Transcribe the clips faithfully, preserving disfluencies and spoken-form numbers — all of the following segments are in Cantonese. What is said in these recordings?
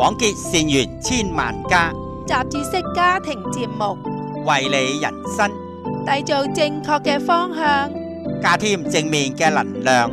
廣結善緣千萬家， 雜誌式家庭節目， 為你人生締造正確嘅方向， 加添正面嘅能量。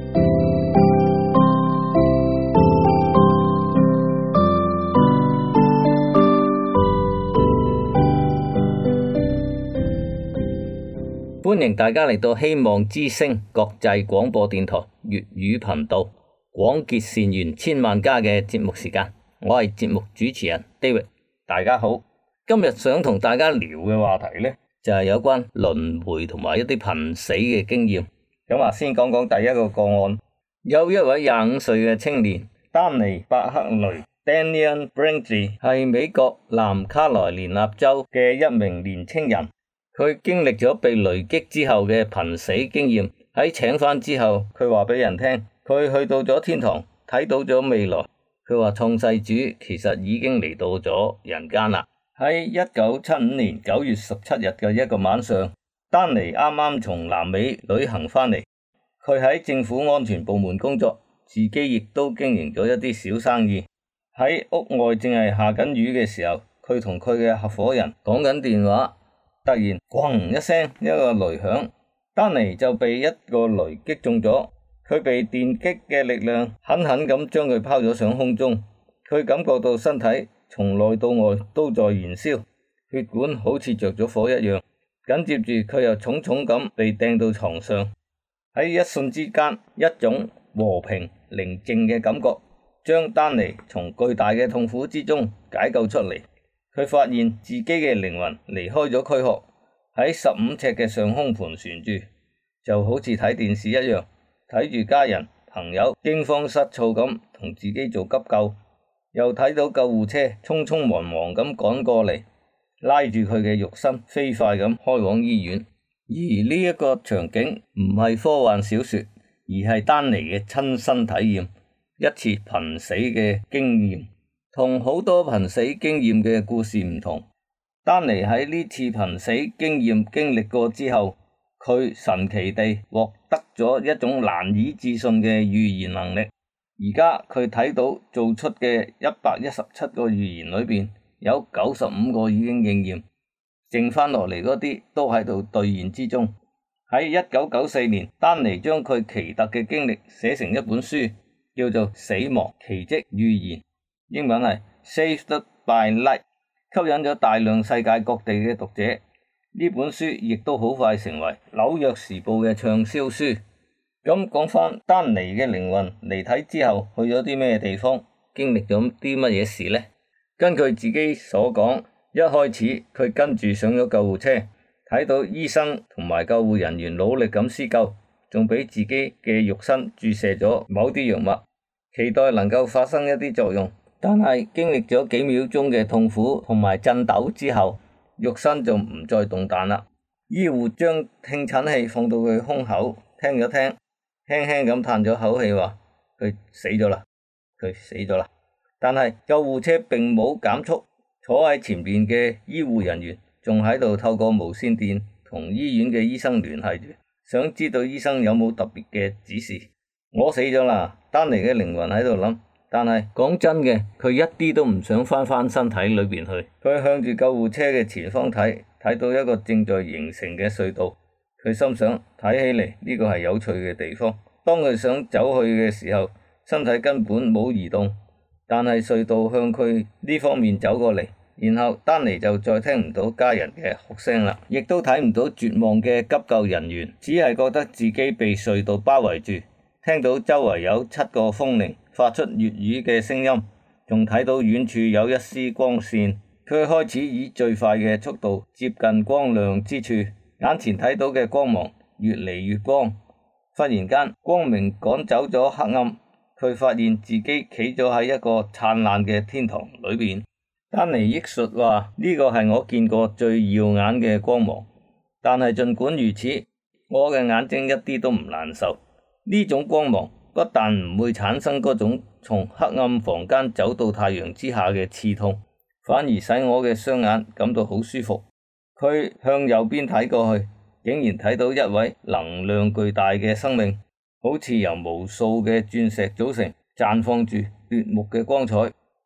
歡迎大家嚟到希望之聲國際廣播電台粵語頻道，廣結善緣千萬家嘅節目時間，我係節目主持人 David。大家好，今日想同大家聊嘅話題呢，就係有關輪迴同埋一啲瀕死嘅經驗。咁啊，先講講第一個個案，有一位廿五歲嘅青年丹尼伯克雷 Daniel Brinkley 係美國南卡羅來納州嘅一名年青人。佢經歷咗被雷擊之後嘅瀕死經驗，喺醒返之後，佢話俾人聽，佢去到咗天堂，睇到咗未來。佢話創世主其實已經嚟到咗人間啦。喺一九七五年九月十七日嘅一個晚上，丹尼啱啱從南美旅行返嚟，佢喺政府安全部門工作，自己亦都經營咗一啲小生意。喺屋外正係下緊雨嘅時候，佢同佢嘅合夥人講緊電話。突然咣一聲，一個雷響，丹尼就被一個雷擊中咗。佢被電擊嘅力量狠狠咁將佢拋咗上空中。佢感覺到身體從內到外都在燃燒，血管好似着咗火一樣。緊接住佢又重重咁被掟到床上。喺一瞬之間，一種和平寧靜嘅感覺將丹尼從巨大嘅痛苦之中解救出嚟。佢發現自己嘅靈魂離開咗軀殼，喺十五尺嘅上空盤旋住，就好似睇電視一樣，睇住家人朋友驚慌失措咁同自己做急救，又睇到救護車匆匆忙忙咁趕過嚟，拉住佢嘅肉身飛快咁開往醫院。而呢一個場景唔係科幻小說，而係丹尼嘅親身體驗，一次瀕死嘅經驗。同好多瀕死經驗嘅故事唔同，丹尼喺呢次瀕死經驗經歷過之後，佢神奇地獲得咗一種難以置信嘅預言能力。而家佢睇到做出嘅一百一十七個預言裏邊，有九十五個已經應驗，剩翻落嚟嗰啲都喺度兌現之中。喺一九九四年，丹尼將佢奇特嘅經歷寫成一本書，叫做《死亡奇蹟預言》。英文係 Saved by Light， 吸引咗大量世界各地嘅讀者。呢本書亦都好快成為紐約時報嘅暢銷書。咁講返丹尼嘅靈魂離體之後去咗啲咩地方，經歷咗啲乜嘢事呢？根據自己所講，一開始佢跟住上咗救護車，睇到醫生同埋救護人員努力咁施救，仲俾自己嘅肉身注射咗某啲藥物，期待能夠發生一啲作用。但係經歷咗幾秒鐘嘅痛苦同埋震抖之後，肉身就唔再動彈啦。醫護將聽診器放到佢胸口，聽咗聽，輕輕咁嘆咗口氣，話佢死咗啦，佢死咗啦。但係救護車並冇減速，坐喺前面嘅醫護人員仲喺度透過無線電同醫院嘅醫生聯繫住，想知道醫生有冇特別嘅指示。我死咗啦，丹尼嘅靈魂喺度諗。但係講真嘅，佢一啲都唔想返返身體裏邊去。佢向住救護車嘅前方睇，睇到一個正在形成嘅隧道。佢心想，睇起嚟呢個係有趣嘅地方。當佢想走去嘅時候，身體根本冇移動，但係隧道向佢呢方面走過嚟。然後丹尼就再聽唔到家人嘅哭聲啦，亦都睇唔到絕望嘅急救人員，只係覺得自己被隧道包圍住，聽到周圍有七個風鈴發出粵語嘅聲音，仲睇到遠處有一絲光線。佢開始以最快嘅速度接近光亮之處，眼前睇到嘅光芒越嚟越光。忽然間，光明趕走咗黑暗，佢發現自己企咗喺一個燦爛嘅天堂裏邊。丹尼憶述話：呢個係我見過最耀眼嘅光芒。但係盡管如此，我嘅眼睛一啲都唔難受。呢種光芒不但唔會產生嗰種從黑暗房間走到太陽之下嘅刺痛，反而使我嘅雙眼感到好舒服。佢向右邊睇過去，竟然睇到一位能量巨大嘅生命，好似由無數嘅鑽石組成，綻放住奪目嘅光彩。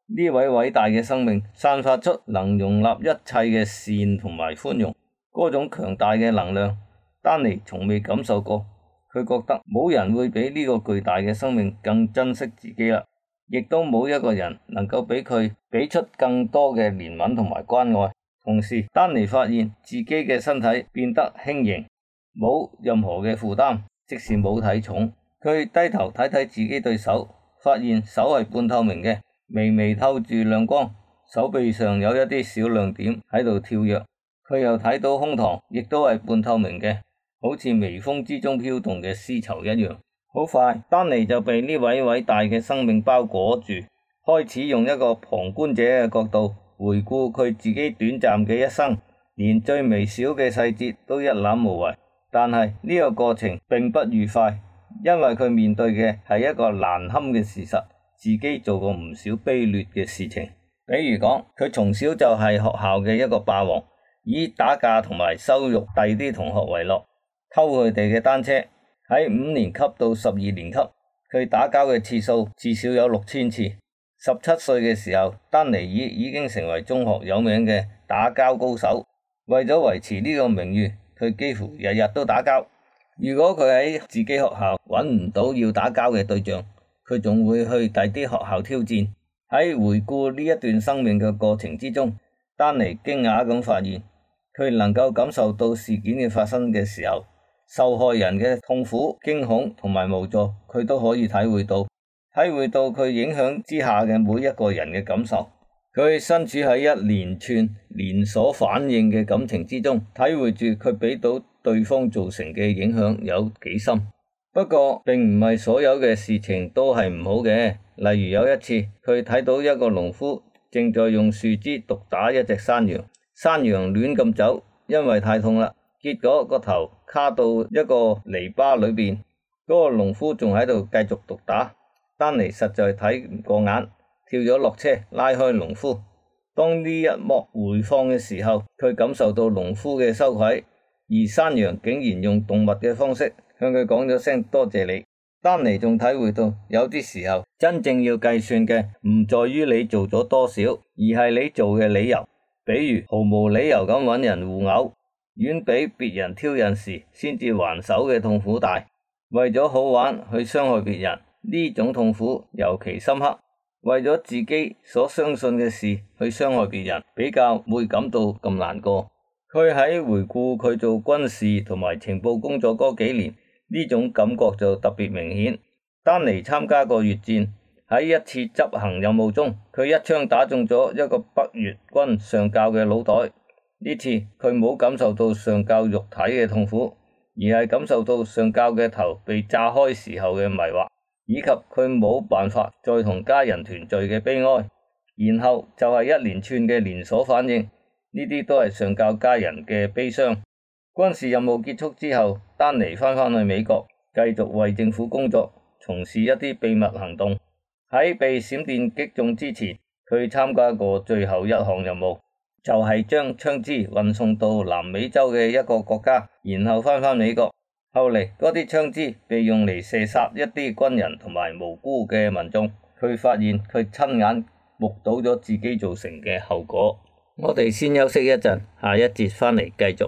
呢位偉大嘅生命散發出能容納一切嘅善同埋寬容，嗰種強大嘅能量，丹尼從未感受過。佢覺得冇人會比呢個巨大嘅生命更珍惜自己啦，亦都冇一個人能夠比佢俾出更多嘅憐憫同埋關愛。同時，丹尼發現自己嘅身體變得輕盈，冇任何嘅負擔，即使冇體重。佢低頭睇睇自己對手，發現手係半透明嘅，微微透住亮光，手臂上有一啲小亮點喺度跳躍。佢又睇到胸膛，亦都係半透明嘅，好似微風之中飄動嘅絲綢一樣。好快，丹尼就被呢位偉大嘅生命包裹住，開始用一個旁觀者嘅角度回顧佢自己短暫嘅一生，連最微小嘅細節都一覽無遺。但係呢個過程並不愉快，因為佢面對嘅係一個難堪嘅事實，自己做過唔少卑劣嘅事情。比如講，佢從小就係學校嘅一個霸王，以打架同埋羞辱第啲同學為樂，偷佢哋嘅單車。喺五年級到十二年級，佢打交嘅次數至少有六千次。十七歲嘅時候，丹尼爾已經成為中學有名嘅打交高手。為咗維持呢個名譽，佢幾乎日日都打交。如果佢喺自己學校揾唔到要打交嘅對象，佢仲會去第啲學校挑戰。喺回顧呢一段生命嘅過程之中，丹尼驚訝咁發現，佢能夠感受到事件嘅發生嘅時候，受害人嘅痛苦、驚恐同埋無助，佢都可以體會到，體會到佢影響之下嘅每一個人嘅感受。佢身處喺一連串連鎖反應嘅感情之中，體會住佢俾到對方造成嘅影響有幾深。不過並唔係所有嘅事情都係唔好嘅。例如有一次，佢睇到一個農夫正在用樹枝毒打一隻山羊，山羊亂咁走，因為太痛啦，結果個頭卡到一個籬笆裏邊。嗰個農夫仲喺度繼續毒打，丹尼實在睇唔過眼，跳咗落車拉開農夫。當呢一幕回放嘅時候，佢感受到農夫嘅羞愧，而山羊竟然用動物嘅方式向佢講咗聲多謝你。丹尼仲體會到，有啲時候真正要計算嘅唔在於你做咗多少，而係你做嘅理由。比如毫無理由咁揾人互毆，遠比別人挑釁時先至還手嘅痛苦大。為咗好玩去傷害別人，呢種痛苦尤其深刻。為咗自己所相信嘅事去傷害別人，比較會感到咁難過。佢喺回顧佢做軍事同埋情報工作嗰幾年，呢種感覺就特別明顯。丹尼參加過越戰，喺一次執行任務中，佢一槍打中咗一個北越軍上校嘅腦袋。呢次佢冇感受到上校肉體嘅痛苦，而係感受到上校嘅頭被炸開時候嘅迷惑，以及佢冇辦法再同家人團聚嘅悲哀。然後就係一連串嘅連鎖反應，呢啲都係上校家人嘅悲傷。軍事任務結束之後，丹尼翻返去美國，繼續為政府工作，從事一啲秘密行動。喺被閃電擊中之前，佢參加過最後一項任務，就係將槍支運送到南美洲嘅一個國家，然後翻返美國。後嚟嗰啲槍支被用嚟射殺一啲軍人同埋無辜嘅民眾。佢發現佢親眼目睹咗自己造成嘅後果。我哋先休息一陣，下一節翻嚟繼續。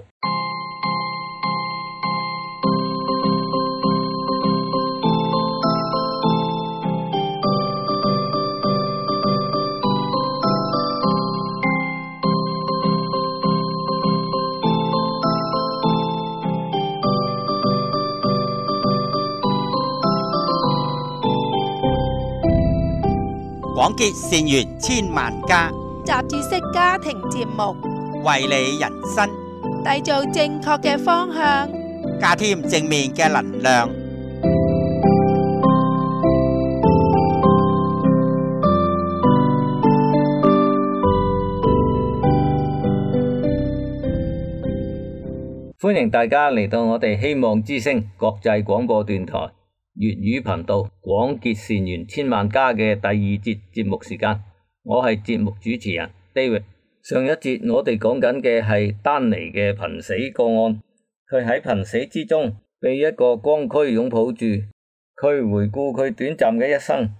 廣結善緣千萬家， 雜誌式家庭節目， 為你人生締造正確嘅方向， 加添正面嘅能量。 歡迎大家嚟到我哋希望之聲國際廣播電台粵語頻道廣結善緣千萬家嘅第二節節目時間，我係節目主持人 David。上一節我哋講緊嘅係丹尼嘅瀕死個案，佢喺瀕死之中被一個光軀擁抱住，佢回顧佢短暫嘅一生，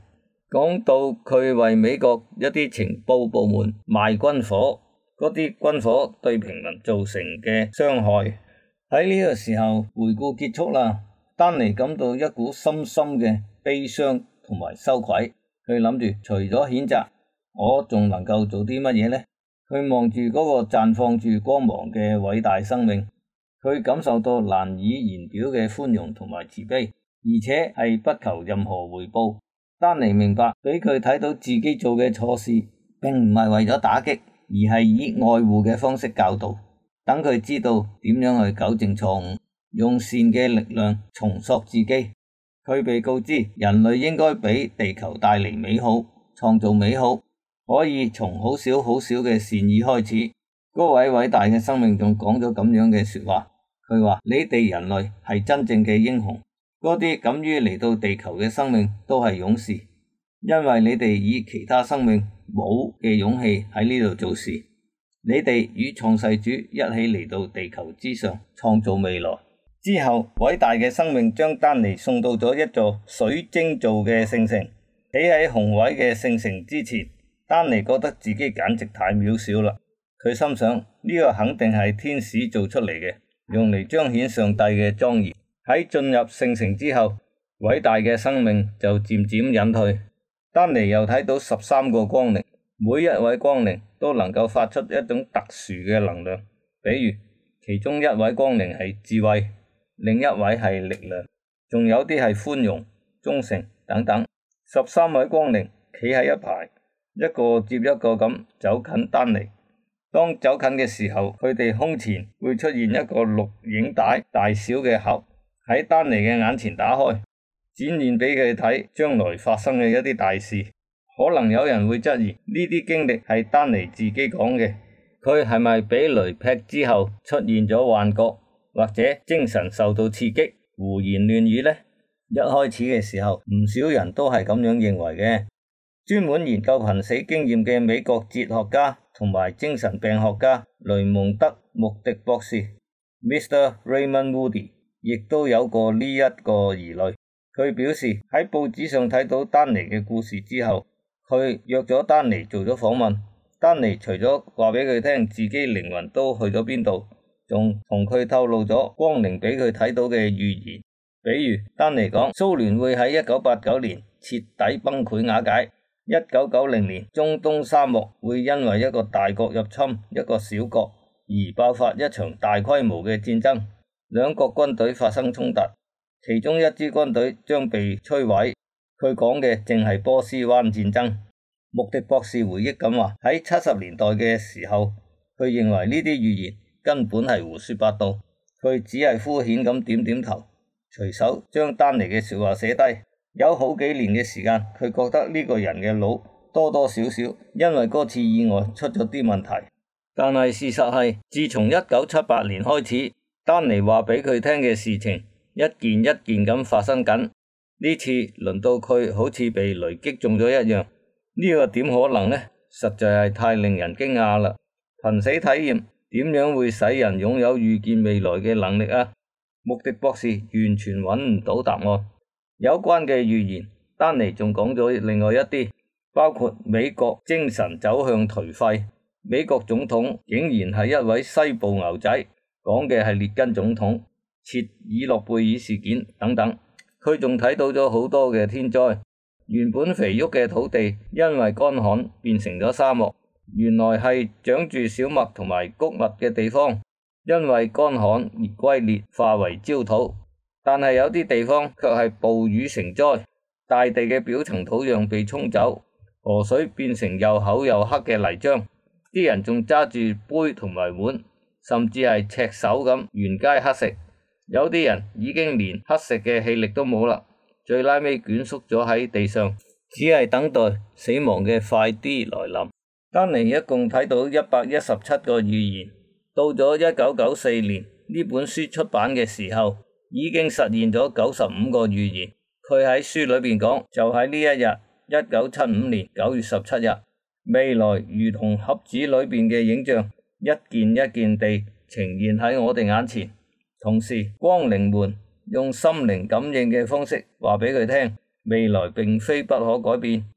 講到佢為美國一啲情報部門賣軍火，嗰啲軍火對平民造成嘅傷害。喺呢個時候回顧結束啦，丹尼感到一股深深嘅悲傷同埋羞愧。佢諗住除咗譴責，我仲能夠做啲乜嘢呢？佢望住嗰個綻放住光芒嘅偉大生命，佢感受到難以言表嘅寬容同埋慈悲，而且係不求任何回報。丹尼明白，俾佢睇到自己做嘅錯事，並唔係為咗打擊，而係以愛護嘅方式教導，等佢知道點樣去糾正錯誤，用善嘅力量重塑自己。佢被告知人類應該俾地球帶嚟美好，創造美好，可以從好少好少嘅善意開始。嗰位偉大嘅生命仲講咗咁樣嘅說話，佢話：你哋人類係真正嘅英雄，嗰啲敢於嚟到地球嘅生命都係勇士，因為你哋以其他生命冇嘅勇氣喺呢度做事。你哋與創世主一起嚟到地球之上，創造未來。之後，偉大嘅生命將丹尼送到咗一座水晶做嘅聖城。企喺宏偉嘅聖城之前，丹尼覺得自己簡直太渺小啦。佢心想，呢個肯定係天使做出嚟嘅，用嚟彰顯上帝嘅莊嚴。喺進入聖城之後，偉大嘅生命就漸漸隱退。丹尼又睇到十三個光靈，每一位光靈都能夠發出一種特殊嘅能量，比如其中一位光靈係智慧，另一位係力量，仲有啲係寬容、忠誠等等。十三位光靈企喺一排，一個接一個咁走近丹尼。當走近嘅時候，佢哋胸前會出現一個錄影帶大小嘅盒，喺丹尼嘅眼前打開，展現俾佢睇將來發生嘅一啲大事。可能有人會質疑呢啲經歷係丹尼自己講嘅，佢係咪俾雷劈之後出現咗幻覺，或者精神受到刺激，胡言亂語呢？一開始嘅時候，唔少人都係咁樣認為嘅。專門研究瀕死經驗嘅美國哲學家同埋精神病學家雷蒙德·穆迪博士 （Mister Raymond Moody） 亦都有過呢一個疑慮。佢表示喺報紙上睇到丹尼嘅故事之後，佢約咗丹尼做咗訪問。丹尼除咗話俾佢聽自己靈魂都去咗邊度，仲同佢透露咗光靈俾佢睇到嘅預言。比如丹尼講蘇聯會喺一九八九年徹底崩潰瓦解，一九九零年中東沙漠會因為一個大國入侵一個小國而爆發一場大規模嘅戰爭，兩國軍隊發生衝突，其中一支軍隊將被摧毀。佢講嘅正係波斯灣戰爭。穆迪博士回憶咁話，喺七十年代嘅時候，佢認為呢啲預言根本係胡說八道，佢只係敷衍咁點點頭，隨手將丹尼嘅說話寫低。有好幾年嘅時間，佢覺得呢個人嘅腦多多少少因為嗰次意外出咗啲問題。但係事實係，自從一九七八年開始，丹尼話俾佢聽嘅事情一件一件咁發生緊。呢次輪到佢好似被雷擊中咗一樣，呢個點可能呢？實在係太令人驚訝啦！瀕死體驗點樣會使人擁有預見未來嘅能力啊？穆迪博士完全揾唔到答案。有關嘅預言，丹尼仲講咗另外一啲，包括美國精神走向頹廢，美國總統竟然係一位西部牛仔，講嘅係列根總統，切爾諾貝爾事件等等。佢仲睇到咗好多嘅天災，原本肥沃嘅土地因為乾旱變成咗沙漠，原來係長住小麥同埋穀物嘅地方，因為乾旱而龜裂化為焦土。但係有啲地方卻係暴雨成災，大地嘅表層土壤被沖走，河水變成又厚又黑嘅泥漿，啲人仲揸住杯同埋碗，甚至係赤手咁沿街乞食。有啲人已經連乞食嘅氣力都冇啦，最拉尾蜷縮咗喺地上，只係等待死亡嘅快啲來臨。丹尼一共睇到一百一十七個預言，到咗一九九四年呢本書出版嘅時候，已經實現咗九十五個預言。佢喺書裏邊講，就喺呢一日，一九七五年九月十七日，未來如同盒子裏邊嘅影像，一件一件地呈現喺我哋眼前。同時，光靈們用心靈感應嘅方式話俾佢聽，未來並非不可改變，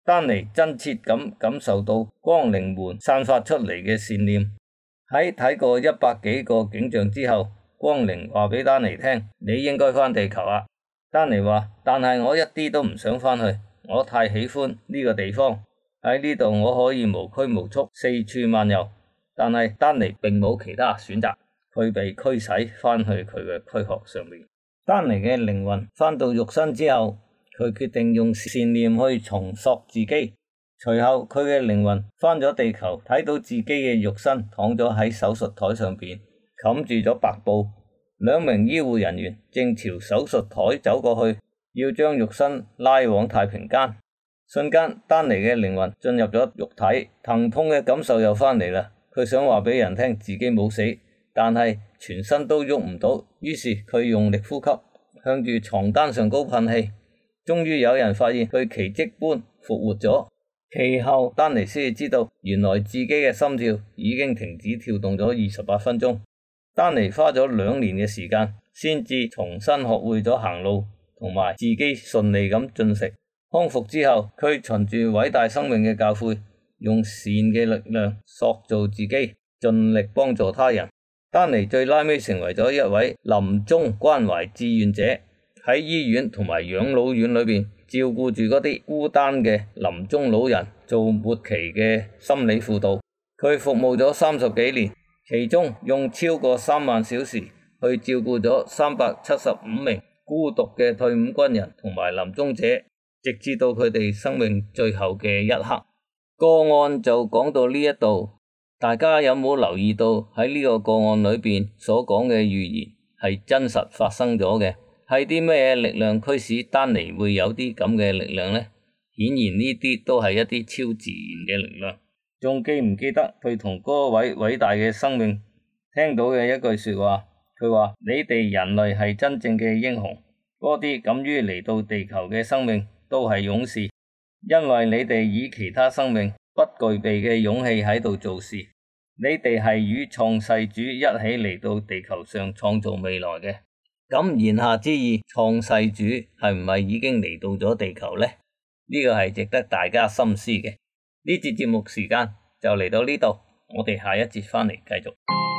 丹尼真切咁感受到光靈門散發出嚟嘅善念。喺睇過一百幾個景象之後，光靈話俾丹尼聽：你應該返地球啊！丹尼話：但係我一啲都唔想返去，我太喜歡呢個地方，喺呢度我可以無拘無束四處漫遊。但係丹尼並冇其他選擇，佢被驅使返去佢嘅軀殼上面。丹尼嘅靈魂返到肉身之後，佢決定用善念去重塑自己。隨後佢嘅靈魂返咗地球，睇到自己嘅肉身躺咗喺手術台上邊，冚住咗白布。兩名醫護人員正朝手術台走過去，要將肉身拉往太平間。瞬間，丹尼嘅靈魂進入咗肉體，疼痛嘅感受又返嚟啦。佢想話俾人聽自己冇死，但係全身都喐唔到，於是佢用力呼吸，向住床單上高噴氣。終於有人發現佢奇蹟般復活咗。其後丹尼先至知道，原來自己嘅心跳已經停止跳動咗二十八分鐘。丹尼花咗兩年嘅時間，先至重新學會咗行路，同埋自己順利咁進食。康復之後，佢循住偉大生命嘅教誨，用善嘅力量塑造自己，盡力幫助他人。丹尼最拉尾成為咗一位臨終關懷志願者，喺醫院同埋養老院裏邊照顧住嗰啲孤單嘅臨終老人，做末期嘅心理輔導。佢服務咗三十幾年，其中用超過三萬小時去照顧咗三百七十五名孤獨嘅退伍軍人同埋臨終者，直至到佢哋生命最後嘅一刻。個案就講到呢一度，大家有冇留意到喺呢個個案裏邊所講嘅預言係真實發生咗嘅？係啲咩力量驅使丹尼會有啲咁嘅力量呢？顯然呢啲都係一啲超自然嘅力量。仲記唔記得佢同嗰位偉大嘅生命聽到嘅一句說話？佢話：你哋人類係真正嘅英雄，嗰啲敢於嚟到地球嘅生命都係勇士，因為你哋以其他生命不具備嘅勇氣喺度做事。你哋係與創世主一起嚟到地球上創造未來嘅。咁言下之意，創世主係唔係已經嚟到咗地球呢？呢個係值得大家深思嘅。呢節節目時間就嚟到呢度，我哋下一節返嚟繼續。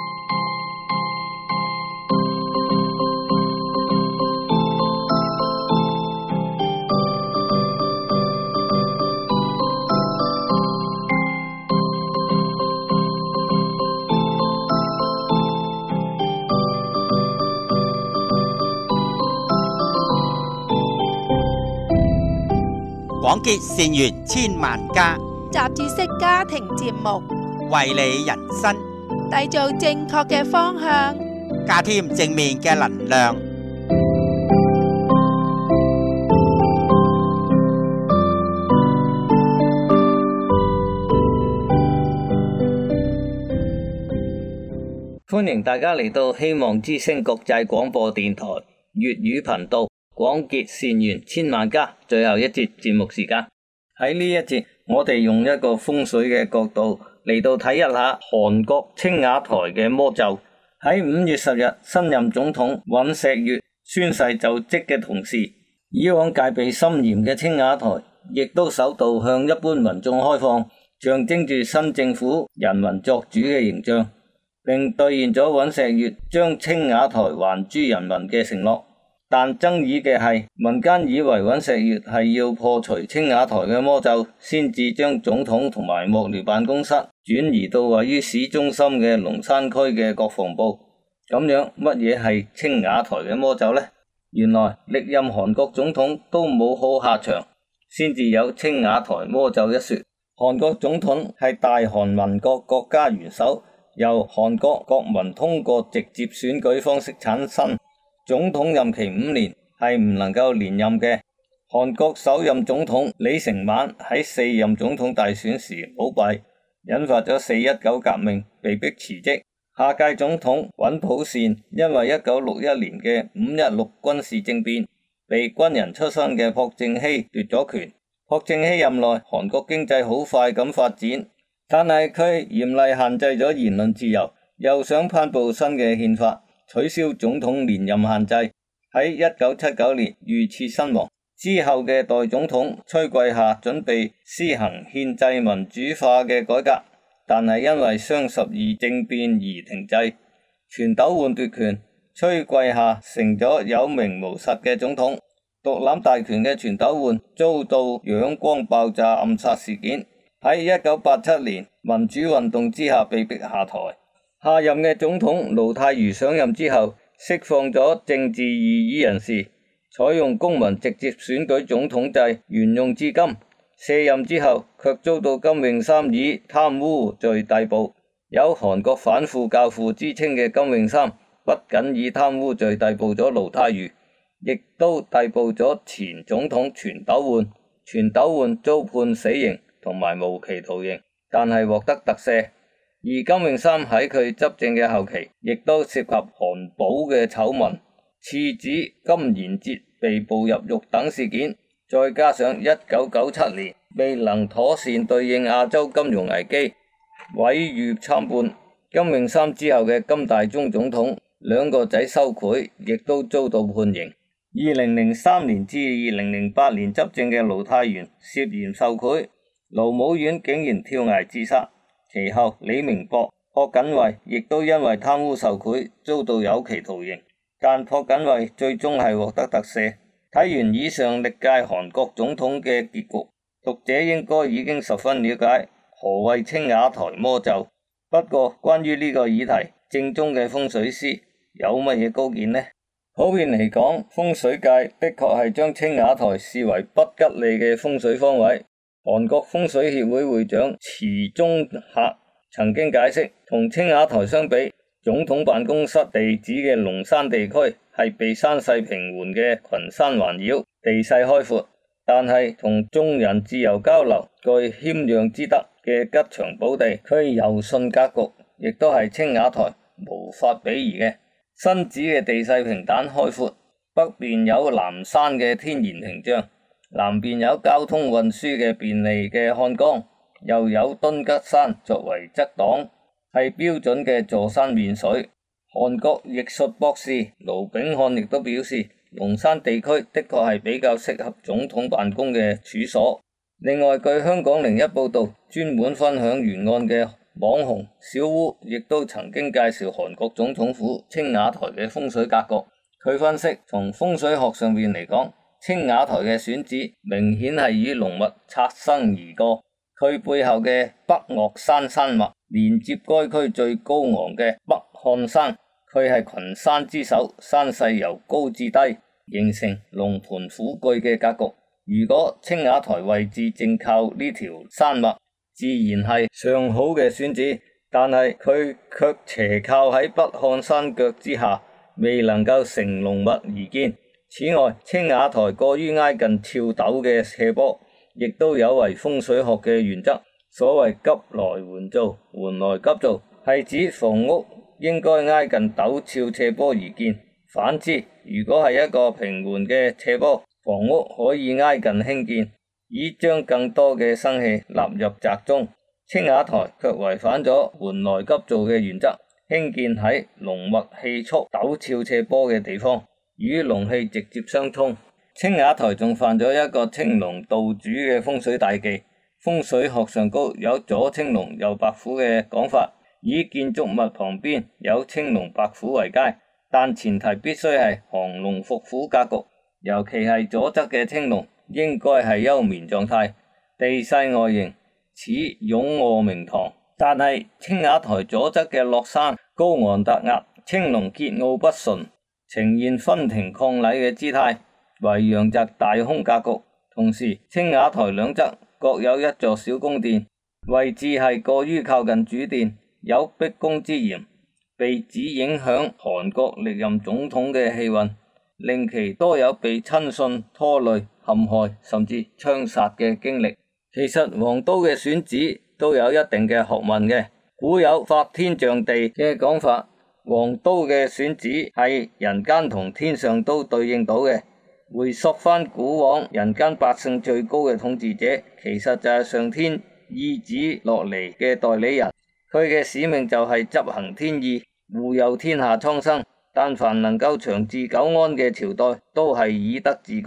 廣結善緣千萬家， 雜誌式家庭節目， 為你人生締造正確嘅方向， 加添正面嘅能量。歡迎大家嚟到希望之聲國際廣播電台粵語頻道。廣結善緣千萬家，最後一節節目時間。喺呢一節，我哋用一個風水嘅角度嚟到睇一下韓國青瓦台嘅魔咒。喺五月十日，新任總統尹錫悅宣誓就職嘅同時，以往戒備森嚴嘅青瓦台亦都首度向一般民眾開放，象徵住新政府人民作主嘅形象，並兌現咗尹錫悅將青瓦台還諸人民嘅承諾。但爭議嘅係，民間以為尹錫悅係要破除青瓦台嘅魔咒，先至將總統同埋幕僚辦公室轉移到位於市中心嘅龍山區嘅國防部。咁樣乜嘢係青瓦台嘅魔咒呢？原來歷任韓國總統都冇好下場，先至有青瓦台魔咒一說。韓國總統係大韓民國國家元首，由韓國國民通過直接選舉方式產生。總統任期五年，係唔能夠連任嘅。韓國首任總統李承晚喺四任總統大選時舞弊，引發咗四一九革命，被迫辭職。下屆總統尹普善因為一九六一年嘅五一六軍事政變，被軍人出身嘅朴正熙奪咗權。朴正熙任內，韓國經濟好快咁發展，但係佢嚴厲限制咗言論自由，又想頒布新嘅憲法，取消總統連任限制，喺一九七九年遇刺身亡。 之後嘅代總統崔桂夏準備施行憲制民主化嘅改革，但係因為雙十二政變而停滯。全斗煥奪權，崔桂夏成咗有名無實嘅總統。獨攬大權嘅全斗煥遭到仰光爆炸暗殺事件，喺一九八七年民主運動之下被逼下台。下任嘅總統盧泰愚上任之後，釋放咗政治異議人士，採用公民直接選舉總統制，沿用至今。卸任之後，卻遭到金泳三以貪污罪逮捕。有韓國反腐教父之稱嘅金泳三，不僅以貪污罪逮捕咗盧泰愚，亦都逮捕咗前總統全斗煥。全斗煥遭判死刑同埋無期徒刑，但係獲得特赦。而金泳三喺佢執政嘅後期，亦都涉及韓寶嘅醜聞、次子金賢哲被捕入獄等事件，再加上一九九七年未能妥善對應亞洲金融危機，毀譽參半。金泳三之後嘅金大中總統兩個仔收賄，亦都遭到判刑。二零零三年至二零零八年執政嘅盧泰愚涉嫌受賄，盧武鉉竟然跳崖自殺。其後李明博、朴槿惠亦都因為貪污受賄遭到有期徒刑，但朴槿惠最終係獲得特赦。睇完以上歷屆韓國總統嘅結局，讀者應該已經十分了解何謂青瓦台魔咒。不過關於呢個議題，正宗嘅風水師有乜嘢高見呢？普遍嚟講，風水界的確係將青瓦台視為不吉利嘅風水方位。韓國風水協會會長池中赫曾經解釋，同青瓦台相比，總統辦公室地址嘅龍山地區係被山勢平緩嘅群山環繞，地勢開闊，但係同眾人自由交流、具謙讓之德嘅吉祥寶地區柔順格局，亦都係青瓦台無法比擬嘅。新址嘅地勢平坦開闊，北邊有南山嘅天然屏障，南邊有交通運輸嘅便利嘅漢江，又有敦吉山作為側擋，係標準嘅坐山面水。韓國易術博士盧炳漢亦都表示，龍山地區的確係比較適合總統辦公嘅處所。另外，據香港零一報道，專門分享沿岸嘅網紅小烏亦都曾經介紹韓國總統府青瓦台嘅風水格局。佢分析，從風水學上面嚟講，青瓦台嘅選址明顯係與龍脈擦身而過，佢背後嘅北岳山山脈連接該區最高昂嘅北漢山，佢係群山之首，山勢由高至低，形成龍盤虎踞嘅格局。如果青瓦台位置正靠呢條山脈，自然係上好嘅選址，但係佢卻斜靠喺北漢山腳之下，未能夠乘龍脈而建。此外，青瓦台過於挨近峭陡嘅斜坡，亦都有違風水學嘅原則。所謂急來緩造，緩來急造，係指房屋應該挨近陡峭斜坡而建。反之，如果係一個平緩嘅斜坡，房屋可以挨近興建，以將更多嘅生氣納入宅中。青瓦台卻違反咗緩來急造嘅原則，興建喺龍脈氣促陡峭斜坡嘅地方，與龍氣直接相衝。青瓦台仲犯咗一個青龍道主嘅風水大忌。風水學上高有左青龍右白虎嘅講法，以建築物旁邊有青龍白虎為佳，但前提必須係降龍伏虎格局，尤其係左側嘅青龍應該係休眠狀態。地勢外形似勇臥明堂，但係青瓦台左側嘅落山高昂突壓，青龍桀驁不馴，呈現分庭抗禮嘅姿態，為陽宅大空格局。同時，青瓦台兩側各有一座小宮殿，位置係過於靠近主殿，有逼宮之嫌，被指影響韓國歷任總統嘅氣運，令其多有被親信拖累、陷害甚至槍殺嘅經歷。其實皇都嘅選址都有一定嘅學問嘅，古有發天象地嘅講法，皇都嘅選址係人間同天上都對應到嘅。回溯翻古往，人間百姓最高嘅統治者，其實就係上天意旨落嚟嘅代理人，佢嘅使命就係執行天意，護佑天下蒼生。但凡能夠長治久安嘅朝代，都係以德治國。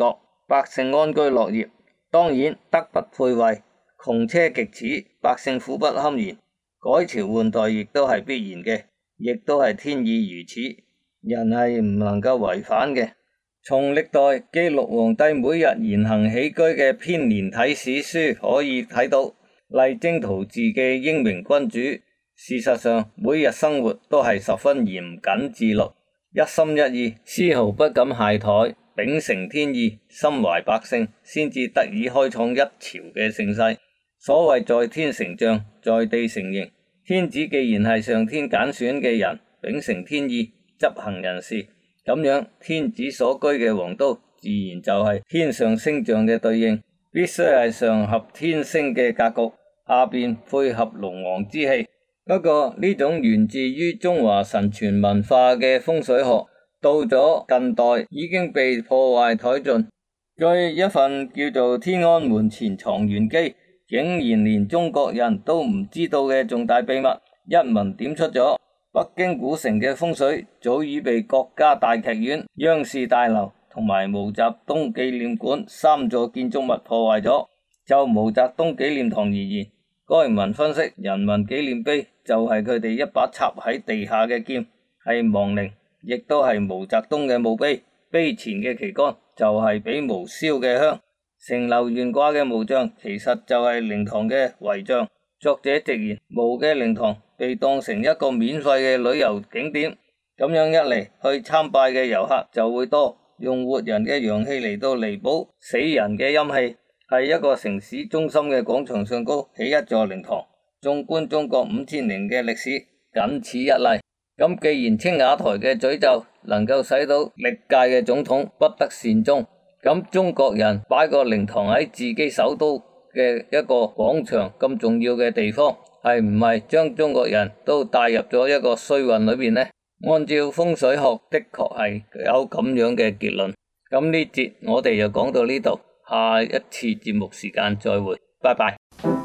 百姓安居樂業。當然德不配位，窮奢極侈，百姓苦不堪言。改朝換代亦都係必然嘅，亦都係天意如此，人係唔能夠違反嘅。從歷代記錄皇帝每日言行起居嘅編年體史書可以睇到，勵精圖治嘅英明君主，事實上每日生活都係十分嚴謹自律，一心一意，絲毫不敢懈怠，秉承天意，心懷百姓，先至得以開創一朝嘅盛世。所謂在天成象，在地成形，天子既然係上天揀選嘅人，秉承天意，執行人事，咁樣天子所居嘅皇都，自然就係天上星象嘅對應，必須係上合天星嘅格局，下邊配合龍王之氣。不過呢種源自於中華神傳文化嘅風水學，到咗近代已經被破壞殆盡。據一份叫做《天安門前藏玄機》，竟然連中國人都唔知道嘅重大秘密，一文點出咗北京古城嘅風水早已被國家大劇院、央視大樓同埋毛澤東紀念館三座建築物破壞咗。就毛澤東紀念堂而言，該文分析人民紀念碑就係佢哋一把插喺地下嘅劍，係亡靈，亦都係毛澤東嘅墓碑。碑前嘅旗杆就係俾毛燒嘅香，城樓懸掛嘅毛像其實就係靈堂嘅遺像。作者直言，毛嘅靈堂被當成一個免費嘅旅遊景點，咁樣一嚟，去參拜嘅遊客就會多，用活人嘅陽氣嚟到彌補死人嘅陰氣。係一個城市中心嘅廣場上高起一座靈堂，縱觀中國五千年嘅歷史，僅此一例。咁既然青瓦台嘅詛咒能夠使到歷屆嘅總統不得善終，咁中國人擺個靈堂喺自己首都嘅一個廣場咁重要嘅地方，係唔係將中國人都帶入咗一個衰運裏邊呢？按照風水學，的確係有咁樣嘅結論。咁呢節我哋就講到呢度。下一次節目時間再會，拜拜。